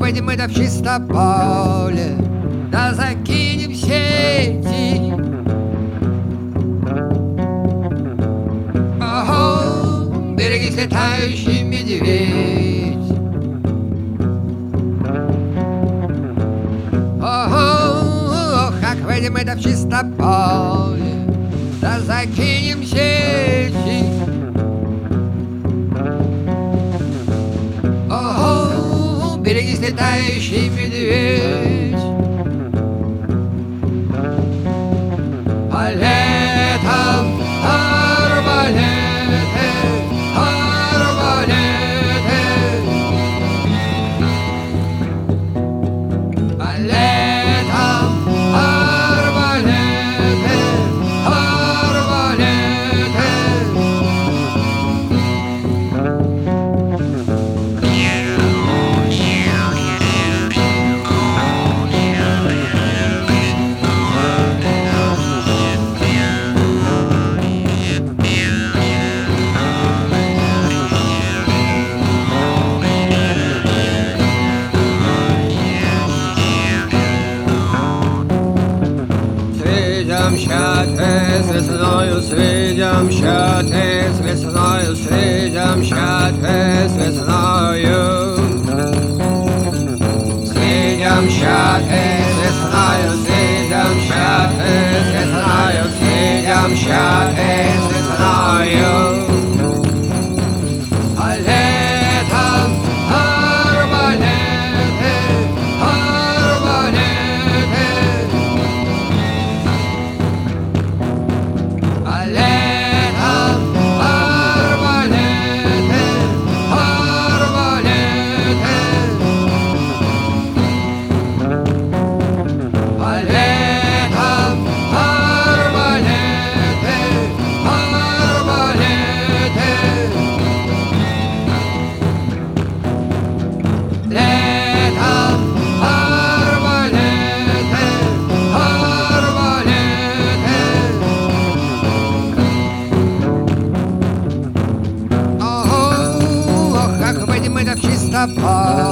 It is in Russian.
выйдем мы да в чисто поле, да закинем сети. Ого, берегись, летающий медведь. Ого, как выйдем мы да в чисто поле, да закинем сети. Ого, берегись, летающий медведь. А летом арбалеты, арбалеты. А летом арбалеты, арбалеты. Свидимся с весною, свидимся с весною, свидимся с весною. Свидимся с весною, свидимся с весною, свидимся с весною. А летом арбалеты, арбалеты. А летом арбалеты, арбалеты. А летом арбалеты, арбалеты. Летом арбалеты, арбалеты. Ого, как выйдем мы да в чисто поле,